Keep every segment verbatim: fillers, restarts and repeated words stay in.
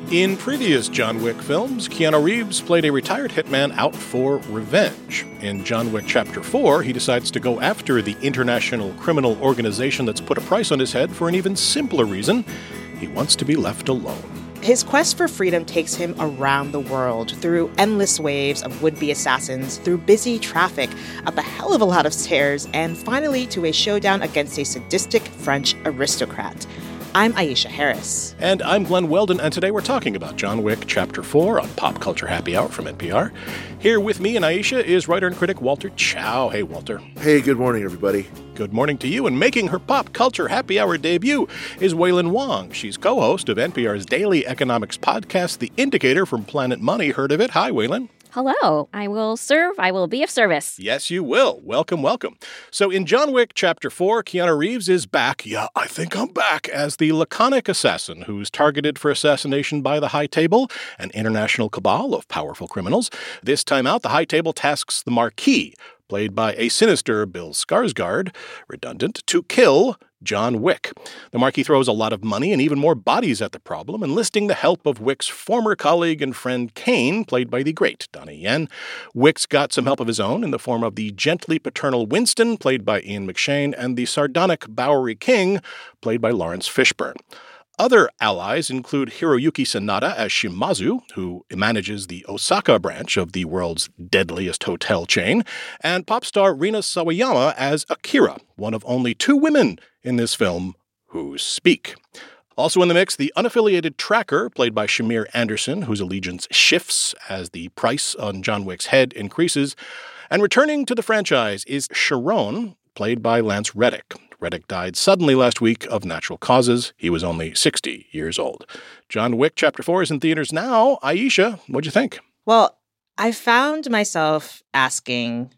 In previous John Wick films, Keanu Reeves played a retired hitman out for revenge. In John Wick Chapter four, he decides to go after the international criminal organization that's put a price on his head for an even simpler reason. He wants to be left alone. His quest for freedom takes him around the world, through endless waves of would-be assassins, through busy traffic, up a hell of a lot of stairs, and finally to a showdown against a sadistic French aristocrat. I'm Aisha Harris. And I'm Glenn Weldon, and today we're talking about John Wick Chapter four on Pop Culture Happy Hour from N P R. Here with me and Aisha is writer and critic Walter Chow. Hey, Walter. Hey, good morning, everybody. Good morning to you. And making her Pop Culture Happy Hour debut is Wailin Wong. She's co-host of N P R's daily economics podcast, The Indicator from Planet Money. Heard of it? Hi, Wailin. Hello. I will serve. I will be of service. Yes, you will. Welcome, welcome. So in John Wick Chapter four, Keanu Reeves is back, yeah, I think I'm back, as the laconic assassin who's targeted for assassination by the High Table, an international cabal of powerful criminals. This time out, the High Table tasks the Marquis, played by a sinister Bill Skarsgård, redundant, to kill John Wick. The Marquis throws a lot of money and even more bodies at the problem, enlisting the help of Wick's former colleague and friend Kane, played by the great Donnie Yen. Wick's got some help of his own in the form of the gently paternal Winston, played by Ian McShane, and the sardonic Bowery King, played by Lawrence Fishburne. Other allies include Hiroyuki Sanada as Shimazu, who manages the Osaka branch of the world's deadliest hotel chain, and pop star Rina Sawayama as Akira, one of only two women in this film who speak. Also in the mix, the unaffiliated tracker, played by Shamir Anderson, whose allegiance shifts as the price on John Wick's head increases. And returning to the franchise is Charon, played by Lance Reddick. Reddick died suddenly last week of natural causes. He was only sixty years old. John Wick Chapter four is in theaters now. Aisha, what'd you think? Well, I found myself asking,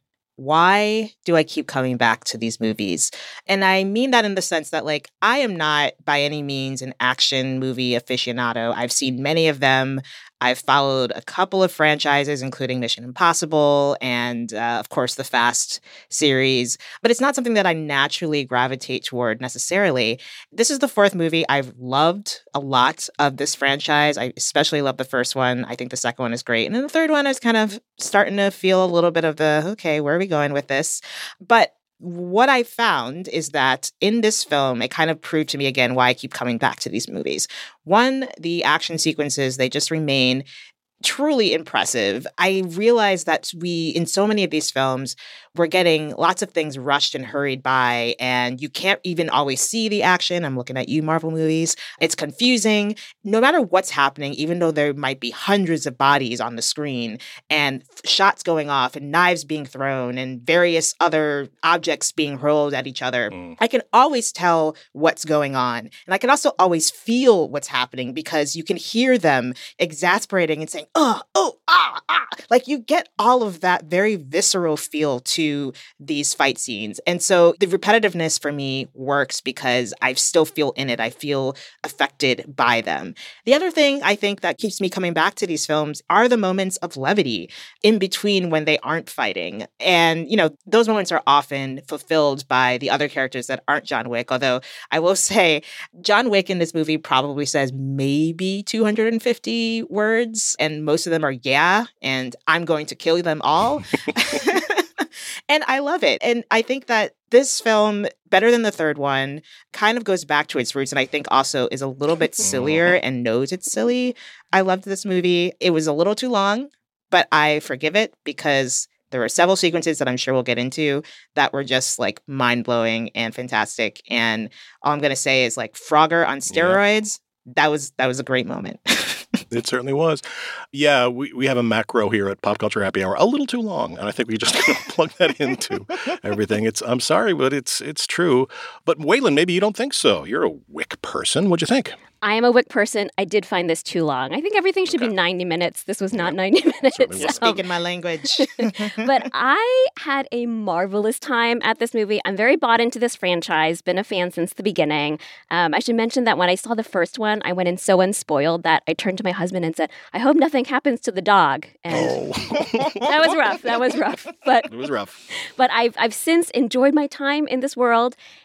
why do I keep coming back to these movies? And I mean that in the sense that, like, I am not by any means an action movie aficionado. I've seen many of them. I've followed a couple of franchises, including Mission Impossible and, uh, of course, the Fast series. But it's not something that I naturally gravitate toward necessarily. This is the fourth movie. I've loved a lot of this franchise. I especially love the first one. I think the second one is great. And then the third one is kind of starting to feel a little bit of the, okay, where are we going with this? But what I found is that in this film, it kind of proved to me again why I keep coming back to these movies. One, the action sequences, they just remain truly impressive. I realized that we, in so many of these films, we're getting lots of things rushed and hurried by, and you can't even always see the action. I'm looking at you, Marvel movies. It's confusing. No matter what's happening, even though there might be hundreds of bodies on the screen and shots going off and knives being thrown and various other objects being hurled at each other, mm. I can always tell what's going on. And I can also always feel what's happening because you can hear them exasperating and saying, oh, oh, ah, ah. Like you get all of that very visceral feel to to these fight scenes. And so the repetitiveness for me works because I still feel in it. I feel affected by them. The other thing I think that keeps me coming back to these films are the moments of levity in between when they aren't fighting. And, you know, those moments are often fulfilled by the other characters that aren't John Wick. Although I will say John Wick in this movie probably says maybe two hundred fifty words, and most of them are yeah, and I'm going to kill them all. And I love it. And I think that this film, better than the third one, kind of goes back to its roots and I think also is a little bit sillier and knows it's silly. I loved this movie. It was a little too long, but I forgive it because there were several sequences that I'm sure we'll get into that were just like mind-blowing and fantastic. And all I'm going to say is like Frogger on steroids. Yeah. That was that was a great moment. It certainly was. Yeah, we, we have a macro here at Pop Culture Happy Hour, a little too long, and I think we just gonna plug that into everything. It's I'm sorry, but it's it's true. But Wailin, maybe you don't think so. You're a Wick person. What'd you think? I am a Wick person. I did find this too long. I think everything should okay. be ninety minutes. This was not ninety minutes. You're speaking my language. But I had a marvelous time at this movie. I'm very bought into this franchise. Been a fan since the beginning. Um, I should mention that when I saw the first one, I went in so unspoiled that I turned to my husband and said, I hope nothing happens to the dog. And oh. that was rough. That was rough. But it was rough. But I've I've since enjoyed my time in this world.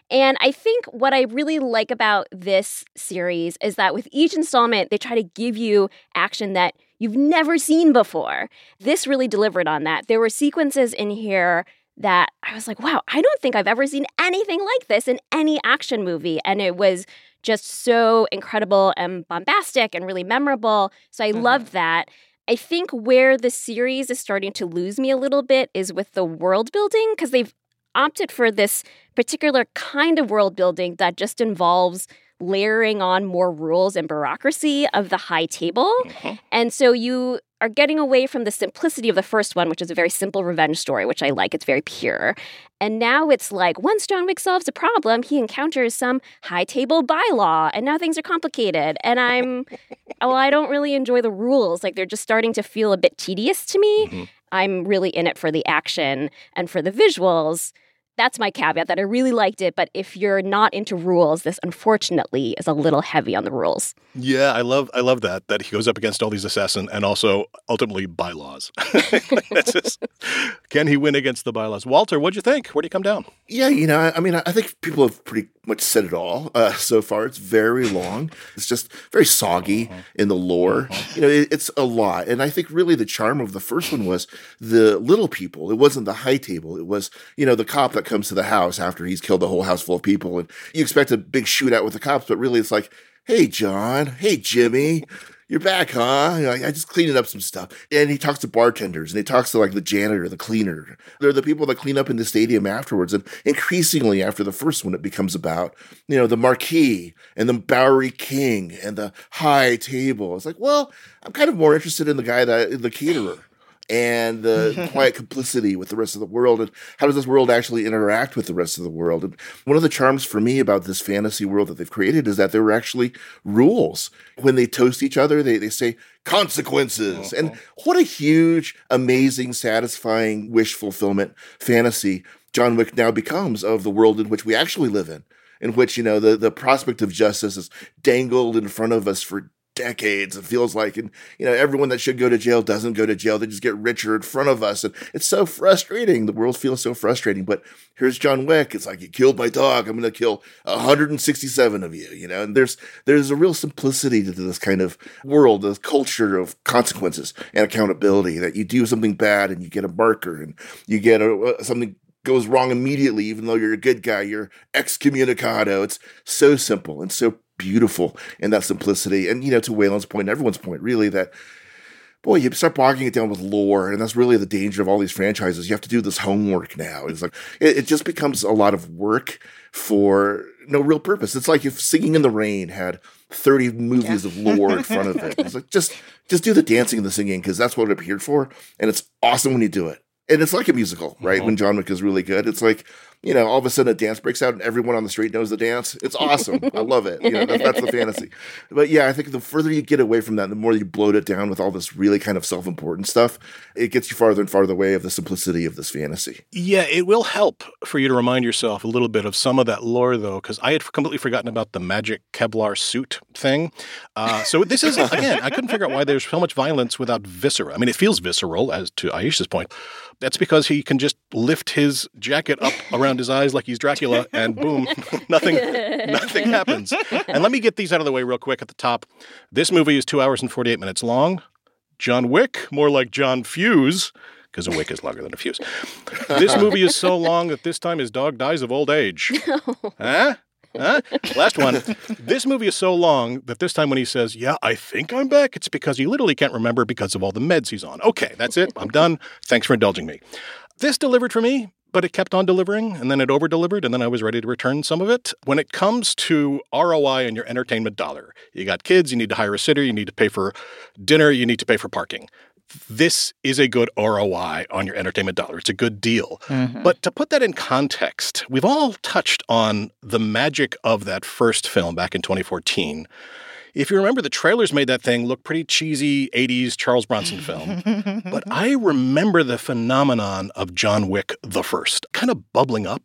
And I think what I really like about this series is that with each installment, they try to give you action that you've never seen before. This really delivered on that. There were sequences in here that I was like, wow, I don't think I've ever seen anything like this in any action movie. And it was just so incredible and bombastic and really memorable. So I mm-hmm. loved that. I think where the series is starting to lose me a little bit is with the world building, because they've opted for this particular kind of world building that just involves layering on more rules and bureaucracy of the high table. Mm-hmm. And so you are getting away from the simplicity of the first one, which is a very simple revenge story, which I like. It's very pure. And now it's like, once John Wick solves a problem, he encounters some high table bylaw, and now things are complicated. And I'm, well, I don't really enjoy the rules. Like, they're just starting to feel a bit tedious to me. Mm-hmm. I'm really in it for the action and for the visuals. That's my caveat, that I really liked it. But if you're not into rules, this unfortunately is a little heavy on the rules. Yeah, I love I love that, that he goes up against all these assassins and also ultimately bylaws. That's just, can he win against the bylaws? Walter, what'd you think? Where do you come down? Yeah, you know, I mean, I think people have pretty much said it all uh, so far. It's very long. It's just very soggy uh-huh. in the lore. Uh-huh. You know, it, it's a lot. And I think really the charm of the first one was the little people. It wasn't the high table. It was, you know, the cop that comes to the house after he's killed a whole house full of people. And you expect a big shootout with the cops, but really it's like, hey, John, hey, Jimmy, you're back, huh? You know, I just cleaned up some stuff. And he talks to bartenders, and he talks to like the janitor, the cleaner. They're the people that clean up in the stadium afterwards. And increasingly after the first one, it becomes about, you know, the marquee and the Bowery King and the high table. It's like, well, I'm kind of more interested in the guy, that the caterer. And the quiet complicity with the rest of the world, and how does this world actually interact with the rest of the world? And one of the charms for me about this fantasy world that they've created is that there were actually rules. When they toast each other, they, they say consequences. Uh-huh. And what a huge, amazing, satisfying wish fulfillment fantasy John Wick now becomes of the world in which we actually live in, in which, you know, the, the prospect of justice is dangled in front of us for decades, it feels like. And, you know, everyone that should go to jail doesn't go to jail. They just get richer in front of us. And it's so frustrating. The world feels so frustrating. But here's John Wick. It's like, you killed my dog, I'm going to kill one hundred sixty-seven of you, you know? And there's there's a real simplicity to this kind of world, this culture of consequences and accountability, that you do something bad and you get a marker and you get a, something goes wrong immediately, even though you're a good guy, you're excommunicado. It's so simple and so beautiful in that simplicity. And, you know, to Waylon's point, everyone's point, really, that, boy, you start bogging it down with lore, and that's really the danger of all these franchises. You have to do this homework now. It's like, it, it just becomes a lot of work for no real purpose. It's like if Singing in the Rain had thirty movies yeah. of lore in front of it. It's like, just, just do the dancing and the singing, because that's what it appeared for, and it's awesome when you do it. And it's like a musical, right? Mm-hmm. When John Wick is really good. It's like, you know, all of a sudden a dance breaks out and everyone on the street knows the dance. It's awesome. I love it. You know, that, that's the fantasy. But yeah, I think the further you get away from that, the more you bloat it down with all this really kind of self-important stuff, it gets you farther and farther away of the simplicity of this fantasy. Yeah, it will help for you to remind yourself a little bit of some of that lore, though, because I had completely forgotten about the magic Kevlar suit thing. Uh, so this is, again, I couldn't figure out why there's so much violence without viscera. I mean, it feels visceral, as to Aisha's point. That's because he can just lift his jacket up around his eyes like he's Dracula, and boom, nothing nothing happens. And let me get these out of the way real quick at the top. This movie is two hours and forty-eight minutes long. John Wick, more like John Fuse, because a wick is longer than a fuse. This movie is so long that this time his dog dies of old age. No. Huh? Huh? Last one. This movie is so long that this time when he says, yeah, I think I'm back, it's because he literally can't remember because of all the meds he's on. Okay, that's it. I'm done. Thanks for indulging me. This delivered for me, but it kept on delivering, and then it over-delivered, and then I was ready to return some of it. When it comes to R O I on your entertainment dollar, you got kids, you need to hire a sitter, you need to pay for dinner, you need to pay for parking. This is a good R O I on your entertainment dollar. It's a good deal. Mm-hmm. But to put that in context, we've all touched on the magic of that first film back in twenty fourteen. If you remember, the trailers made that thing look pretty cheesy, eighties Charles Bronson film. But I remember the phenomenon of John Wick the First kind of bubbling up.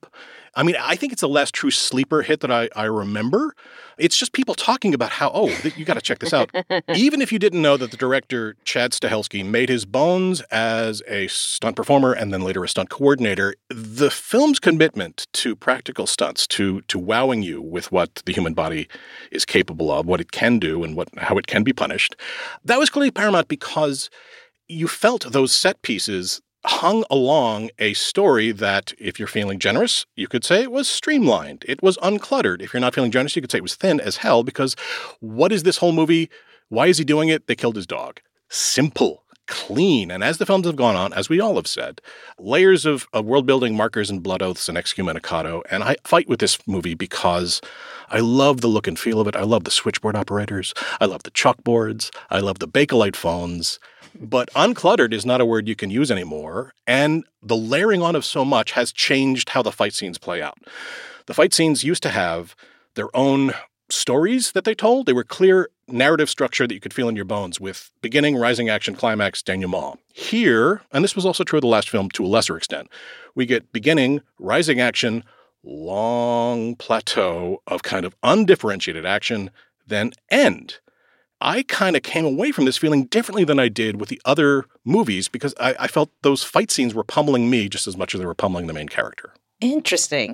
I mean, I think it's a less true sleeper hit that I, I remember. It's just people talking about how, oh, th- you got to check this out. Even if you didn't know that the director, Chad Stahelski, made his bones as a stunt performer and then later a stunt coordinator, the film's commitment to practical stunts, to to wowing you with what the human body is capable of, what it can do, and what how it can be punished, that was clearly paramount because you felt those set pieces hung along a story that, if you're feeling generous, you could say it was streamlined. It was uncluttered. If you're not feeling generous, you could say it was thin as hell, because what is this whole movie? Why is he doing it? They killed his dog. Simple, clean. And as the films have gone on, as we all have said, layers of, of world-building markers and blood oaths and excommunicado. And I fight with this movie because I love the look and feel of it. I love the switchboard operators. I love the chalkboards. I love the Bakelite phones. But uncluttered is not a word you can use anymore, and the layering on of so much has changed how the fight scenes play out. The fight scenes used to have their own stories that they told. They were clear narrative structure that you could feel in your bones with beginning, rising action, climax, denouement. Here, and this was also true of the last film to a lesser extent, we get beginning, rising action, long plateau of kind of undifferentiated action, then end. I kind of came away from this feeling differently than I did with the other movies because I, I felt those fight scenes were pummeling me just as much as they were pummeling the main character. Interesting.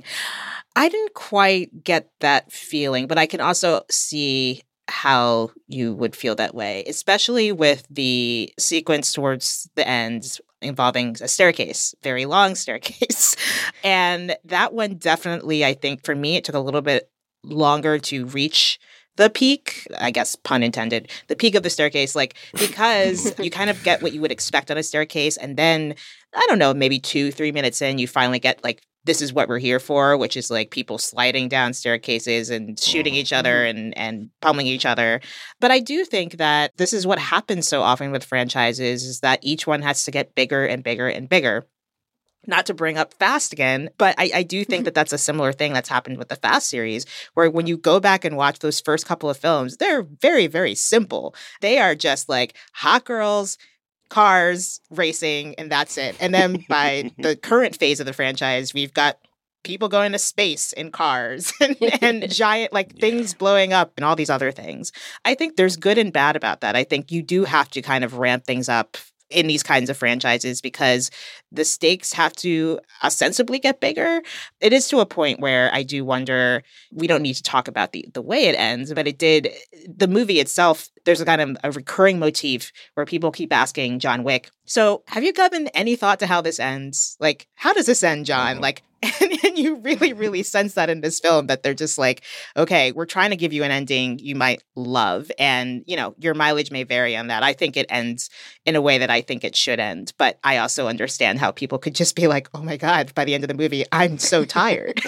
I didn't quite get that feeling, but I can also see how you would feel that way, especially with the sequence towards the end involving a staircase, very long staircase. And that one definitely, I think, for me, it took a little bit longer to reach the peak, I guess, pun intended, the peak of the staircase, like, because you kind of get what you would expect on a staircase. And then, I don't know, maybe two, three minutes in, you finally get like, this is what we're here for, which is like people sliding down staircases and shooting each other and, and pummeling each other. But I do think that this is what happens so often with franchises, is that each one has to get bigger and bigger and bigger. Not to bring up Fast again, but I, I do think that that's a similar thing that's happened with the Fast series, where when you go back and watch those first couple of films, they're very, very simple. They are just like hot girls, cars, racing, and that's it. And then by the current phase of the franchise, we've got people going to space in cars and, and giant like things blowing up and all these other things. I think there's good and bad about that. I think you do have to kind of ramp things up in these kinds of franchises because the stakes have to ostensibly get bigger. It is to a point where I do wonder, we don't need to talk about the, the way it ends, but it did, the movie itself, there's a kind of a recurring motif where people keep asking John Wick, so have you given any thought to how this ends? Like, how does this end, John? Mm-hmm. Like, and, and you really, really sense that in this film, that they're just like, okay, we're trying to give you an ending you might love. And, you know, your mileage may vary on that. I think it ends in a way that I think it should end. But I also understand how people could just be like, oh my God, by the end of the movie, I'm so tired.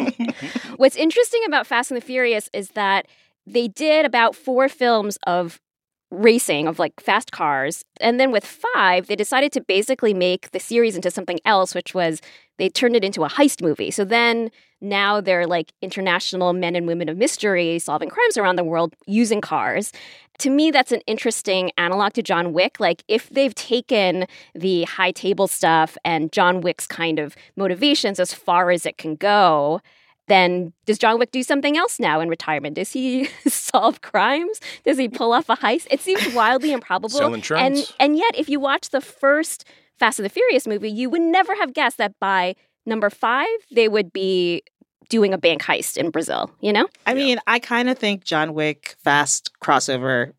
What's interesting about Fast and the Furious is that they did about four films of racing, of like fast cars. And then with five, they decided to basically make the series into something else, which was they turned it into a heist movie. So then now they're like international men and women of mystery solving crimes around the world using cars. To me, that's an interesting analog to John Wick. Like, if they've taken the high table stuff and John Wick's kind of motivations as far as it can go, then does John Wick do something else now in retirement? Does he solve crimes? Does he pull off a heist? It seems wildly improbable. Sell insurance. And, and yet, if you watch the first Fast and the Furious movie, you would never have guessed that by number five, they would be doing a bank heist in Brazil, you know? I mean, yeah. I kind of think John Wick Fast crossover,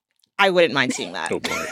I wouldn't mind seeing that. Oh, boy.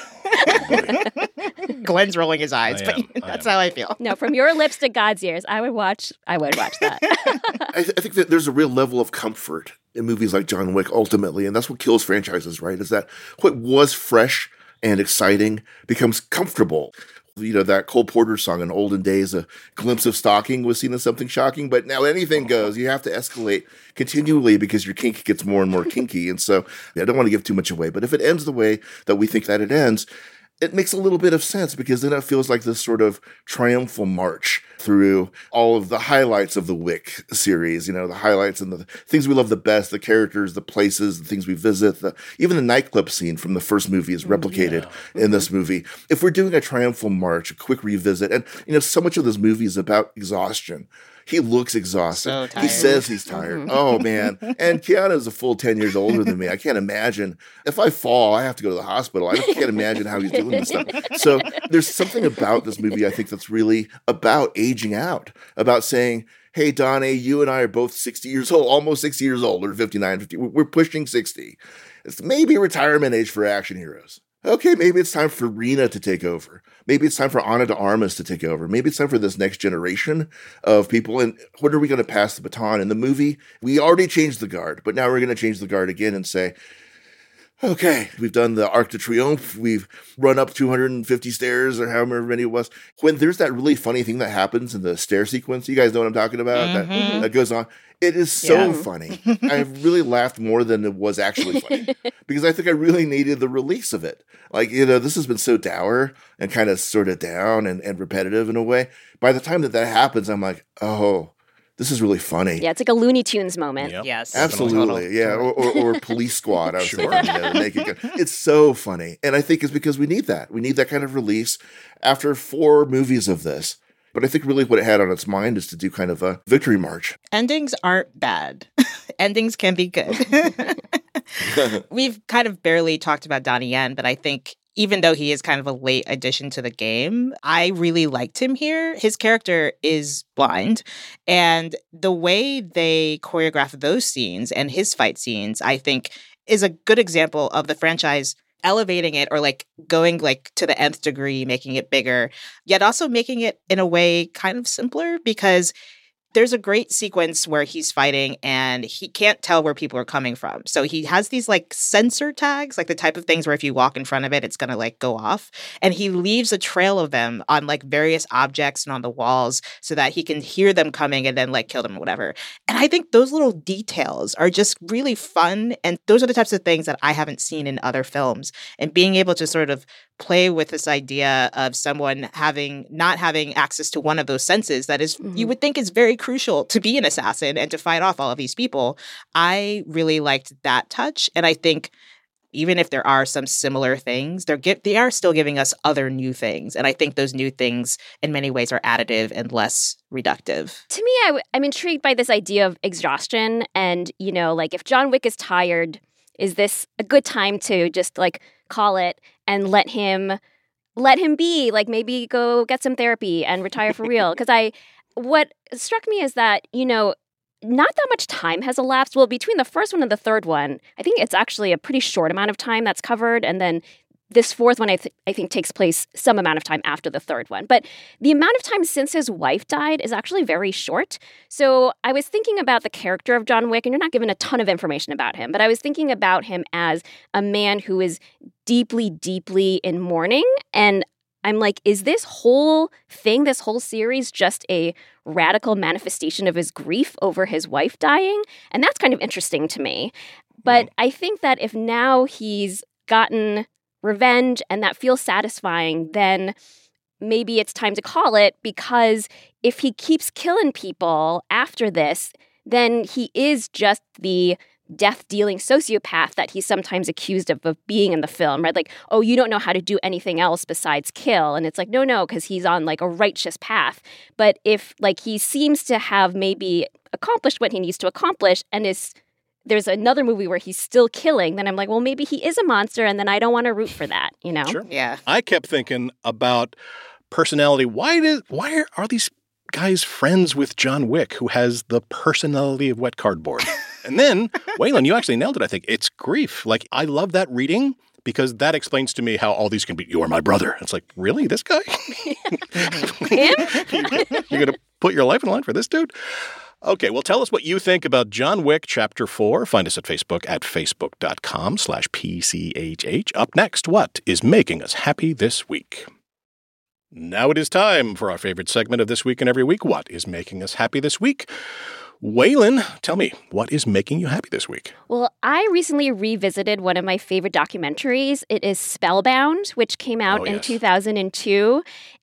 Oh, boy. Glenn's rolling his eyes, I but am, that's I how I feel. No, from your lips to God's ears, I would watch, I would watch that. I, th- I think that there's a real level of comfort in movies like John Wick, ultimately, and that's what kills franchises, right? Is that what was fresh and exciting becomes comfortable. You know, that Cole Porter song in olden days, a glimpse of stalking was seen as something shocking, but now anything goes. You have to escalate continually because your kink gets more and more kinky. And so yeah, I don't want to give too much away, but if it ends the way that we think that it ends, it makes a little bit of sense because then it feels like this sort of triumphal march through all of the highlights of the Wick series, you know, the highlights and the things we love the best, the characters, the places, the things we visit, the, even the nightclub scene from the first movie is replicated yeah. in this movie. If we're doing a triumphal march, a quick revisit, and, you know, so much of this movie is about exhaustion. He looks exhausted. So He tired. says he's tired. Oh, man. And Keanu's a full ten years older than me. I can't imagine. If I fall, I have to go to the hospital. I can't imagine how he's doing this stuff. So there's something about this movie, I think, that's really about aging out, about saying, hey, Donnie, you and I are both sixty years old, almost sixty years old, or fifty-nine, fifty. We're pushing sixty. It's maybe retirement age for action heroes. Okay, maybe it's time for Rena to take over. Maybe it's time for Ana de Armas to take over. Maybe it's time for this next generation of people. And when are we going to pass the baton? In the movie, we already changed the guard, but now we're going to change the guard again and say, okay, we've done the Arc de Triomphe. We've run up two hundred fifty stairs or however many it was. When there's that really funny thing that happens in the stair sequence, you guys know what I'm talking about? Mm-hmm. That, that goes on. It is so Yeah. funny. I really laughed more than it was actually funny because I think I really needed the release of it. Like, you know, this has been so dour and kind of sort of down and, and repetitive in a way. By the time that that happens, I'm like, oh, this is really funny. Yeah, it's like a Looney Tunes moment. Yep. Yes. Absolutely, yeah, or, or, or Police Squad. I was Sure. thinking, you know, the Naked Gun. It's so funny, and I think it's because we need that. We need that kind of release after four movies of this. But I think really what it had on its mind is to do kind of a victory march. Endings aren't bad. Endings can be good. We've kind of barely talked about Donnie Yen, but I think even though he is kind of a late addition to the game, I really liked him here. His character is blind, and the way they choreograph those scenes and his fight scenes, I think, is a good example of the franchise elevating it or like going like to the nth degree, making it bigger, yet also making it in a way kind of simpler because there's a great sequence where he's fighting and he can't tell where people are coming from. So he has these like sensor tags, like the type of things where if you walk in front of it, it's going to like go off. And he leaves a trail of them on like various objects and on the walls so that he can hear them coming and then like kill them or whatever. And I think those little details are just really fun. And those are the types of things that I haven't seen in other films. And being able to sort of play with this idea of someone having not having access to one of those senses that is mm-hmm. you would think is very crucial to be an assassin and to fight off all of these people. I really liked that touch, and I think even if there are some similar things, they're gi- they are still giving us other new things, and I think those new things in many ways are additive and less reductive. To me, I w- I'm intrigued by this idea of exhaustion, and you know, like if John Wick is tired, is this a good time to just like call it and let him let him be, like maybe go get some therapy and retire for real? Because I, what struck me is that, you know, not that much time has elapsed. Well, between the first one and the third one, I think it's actually a pretty short amount of time that's covered. And then this fourth one, I, th- I think, takes place some amount of time after the third one. But the amount of time since his wife died is actually very short. So I was thinking about the character of John Wick, and you're not given a ton of information about him, but I was thinking about him as a man who is deeply, deeply in mourning. And I'm like, is this whole thing, this whole series, just a radical manifestation of his grief over his wife dying? And that's kind of interesting to me. But I think that if now he's gotten revenge and that feels satisfying, then maybe it's time to call it, because if he keeps killing people after this, then he is just the death-dealing sociopath that he's sometimes accused of, of being in the film, right? Like, oh, you don't know how to do anything else besides kill. And it's like, no, no, because he's on like a righteous path. But if like he seems to have maybe accomplished what he needs to accomplish and is there's another movie where he's still killing, then I'm like, well, maybe he is a monster, and then I don't want to root for that, you know? Sure. Yeah. I kept thinking about personality. Why did why are, are these guys friends with John Wick, who has the personality of wet cardboard? And then, Waylon, you actually nailed it, I think. It's grief. Like, I love that reading because that explains to me how all these can be, you are my brother. It's like, really? This guy? Him? You're going to put your life in line for this dude? Okay, well, tell us what you think about John Wick Chapter four. Find us at Facebook at facebook.com slash PCHH. Up next, what is making us happy this week? Now it is time for our favorite segment of This Week and Every Week. What is making us happy this week? Waylon, tell me, what is making you happy this week? Well, I recently revisited one of my favorite documentaries. It is Spellbound, which came out Oh, in yes. two thousand two.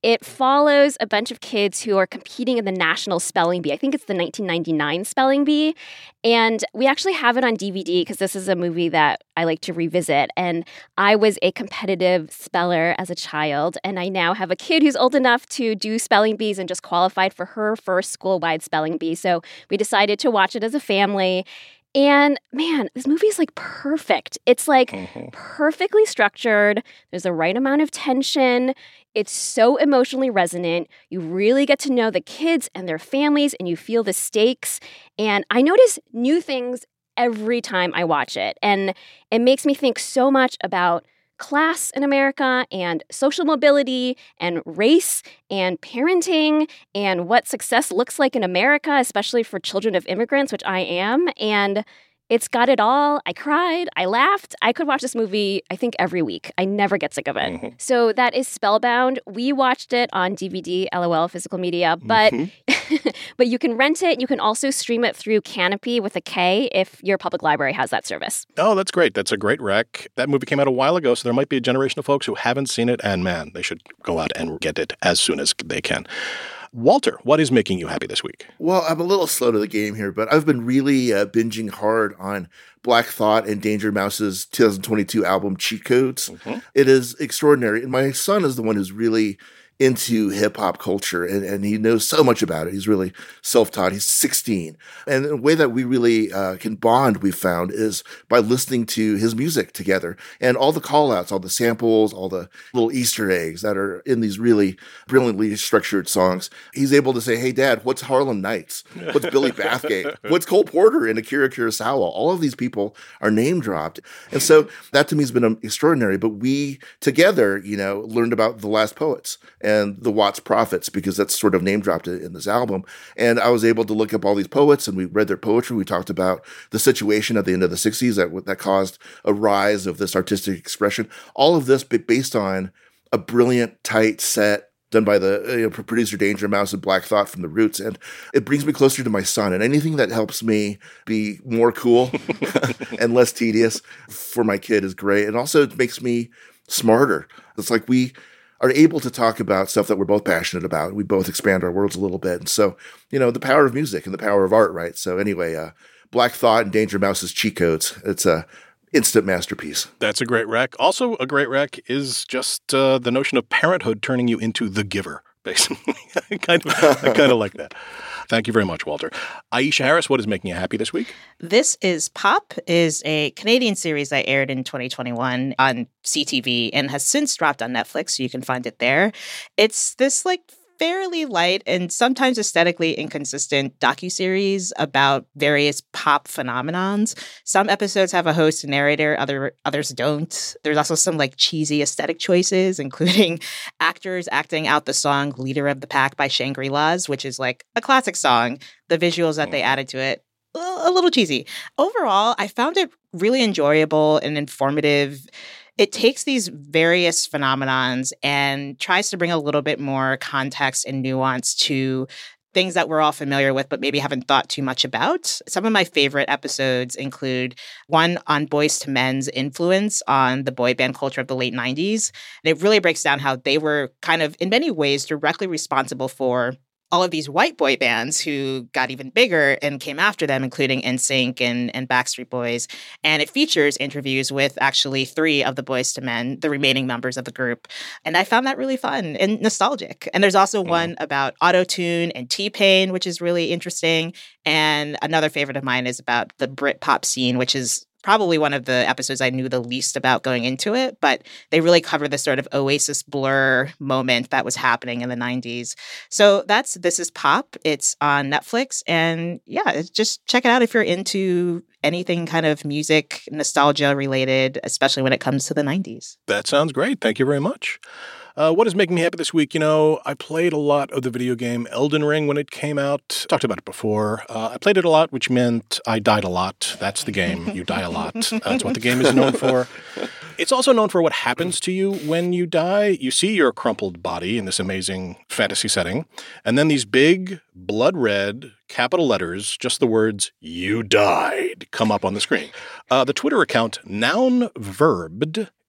It follows a bunch of kids who are competing in the National Spelling Bee. I think it's the nineteen ninety-nine Spelling Bee. And we actually have it on D V D because this is a movie that I like to revisit. And I was a competitive speller as a child. And I now have a kid who's old enough to do spelling bees and just qualified for her first school-wide spelling bee. So we decided to watch it as a family. And man, this movie is like perfect. It's like mm-hmm. perfectly structured. There's the right amount of tension. It's so emotionally resonant. You really get to know the kids and their families, and you feel the stakes. And I notice new things every time I watch it. And it makes me think so much about class in America and social mobility and race and parenting and what success looks like in America, especially for children of immigrants, which I am. And it's got it all. I cried. I laughed. I could watch this movie, I think, every week. I never get sick of it. Mm-hmm. So that is Spellbound. We watched it on D V D, LOL, physical media, but mm-hmm. but you can rent it. You can also stream it through Canopy with a K if your public library has that service. Oh, that's great. That's a great rec. That movie came out a while ago, so there might be a generation of folks who haven't seen it, and man, they should go out and get it as soon as they can. Walter, what is making you happy this week? Well, I'm a little slow to the game here, but I've been really uh, binging hard on Black Thought and Danger Mouse's two thousand twenty-two album, Cheat Codes. Mm-hmm. It is extraordinary. And my son is the one who's really into hip-hop culture, and, and he knows so much about it. He's really self-taught. He's sixteen. And the way that we really uh, can bond, we've found, is by listening to his music together. And all the call-outs, all the samples, all the little Easter eggs that are in these really brilliantly structured songs. He's able to say, hey, Dad, what's Harlem Nights? What's Billy Bathgate? What's Cole Porter and Akira Kurosawa? All of these people are name-dropped. And so that to me has been extraordinary. But we together, you know, learned about The Last Poets and the Watts Prophets, because that's sort of name dropped in this album. And I was able to look up all these poets, and we read their poetry. We talked about the situation at the end of the sixties that, that caused a rise of this artistic expression. All of this based on a brilliant, tight set done by the you know, producer Danger Mouse and Black Thought from The Roots. And it brings me closer to my son. And anything that helps me be more cool and less tedious for my kid is great. And also it makes me smarter. It's like we are able to talk about stuff that we're both passionate about. We both expand our worlds a little bit. And so, you know, the power of music and the power of art, right? So anyway, uh, Black Thought and Danger Mouse's Cheat Codes. It's a instant masterpiece. That's a great rec. Also a great rec is just uh, the notion of parenthood turning you into the giver, basically. I kind of, I kind of like that. Thank you very much, Walter. Aisha Harris, what is making you happy this week? This is Pop is a Canadian series that aired in twenty twenty-one on C T V and has since dropped on Netflix, so you can find it there. It's this like fairly light and sometimes aesthetically inconsistent docuseries about various pop phenomenons. Some episodes have a host and narrator, other others don't. There's also some like cheesy aesthetic choices, including actors acting out the song Leader of the Pack by Shangri-Las, which is like a classic song. The visuals that they added to it, a little cheesy. Overall, I found it really enjoyable and informative. It takes these various phenomenons and tries to bring a little bit more context and nuance to things that we're all familiar with, but maybe haven't thought too much about. Some of my favorite episodes include one on Boyz two Men's influence on the boy band culture of the late nineties. And it really breaks down how they were kind of, in many ways, directly responsible for all of these white boy bands who got even bigger and came after them, including N Sync and, and Backstreet Boys. And it features interviews with actually three of the Boyz two Men, the remaining members of the group. And I found that really fun and nostalgic. And there's also mm. one about Auto-Tune and T-Pain, which is really interesting. And another favorite of mine is about the Britpop scene, which is probably one of the episodes I knew the least about going into it, but they really cover the sort of Oasis Blur moment that was happening in the nineties. So that's This Is Pop. It's on Netflix. And yeah, just check it out if you're into anything kind of music, nostalgia related, especially when it comes to the nineties. That sounds great. Thank you very much. Uh, what is making me happy this week? You know, I played a lot of the video game Elden Ring when it came out. Talked about it before. Uh, I played it a lot, which meant I died a lot. That's the game. You die a lot. That's what the game is known for. It's also known for what happens to you when you die. You see your crumpled body in this amazing fantasy setting, and then these big, blood red, capital letters, just the words, "You died," come up on the screen. Uh, the Twitter account, Noun Verbed,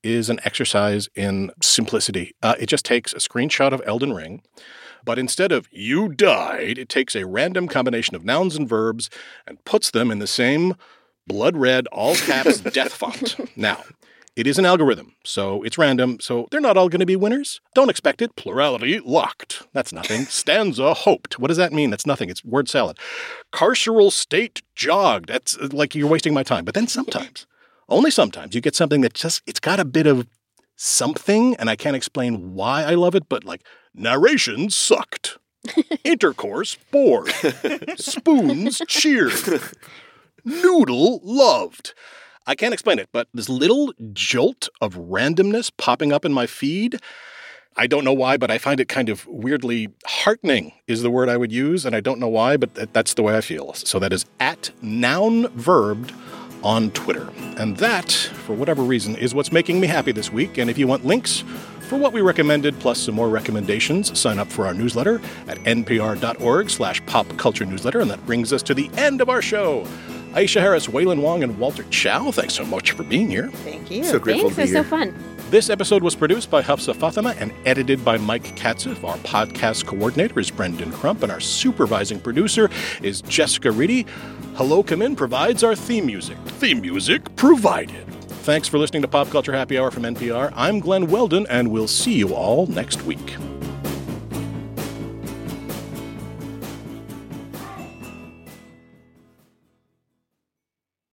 is an exercise in simplicity. Uh, it just takes a screenshot of Elden Ring, but instead of "you died," it takes a random combination of nouns and verbs and puts them in the same blood red, all caps death font. Now, it is an algorithm, so it's random, so they're not all going to be winners. Don't expect it. Plurality locked. That's nothing. Stanza hoped. What does that mean? That's nothing. It's word salad. Carceral state jogged. That's like you're wasting my time. But then sometimes, only sometimes, you get something that just, it's got a bit of something, and I can't explain why I love it, but like, narration sucked. Intercourse bored. Spoons cheered. Noodle loved. I can't explain it, but this little jolt of randomness popping up in my feed, I don't know why, but I find it kind of weirdly heartening is the word I would use, and I don't know why, but that's the way I feel. So that is at noun verbed on Twitter. And that, for whatever reason, is what's making me happy this week. And if you want links for what we recommended, plus some more recommendations, sign up for our newsletter at npr.org slash pop culture newsletter. And that brings us to the end of our show. Aisha Harris, Waylon Wong, and Walter Chow, thanks so much for being here. Thank you. So grateful Thanks, to be it was so here. fun. This episode was produced by Hafsa Fatima and edited by Mike Katzif. Our podcast coordinator is Brendan Crump, and our supervising producer is Jessica Reedy. Hello Come In provides our theme music. Theme music provided. Thanks for listening to Pop Culture Happy Hour from N P R. I'm Glenn Weldon, and we'll see you all next week.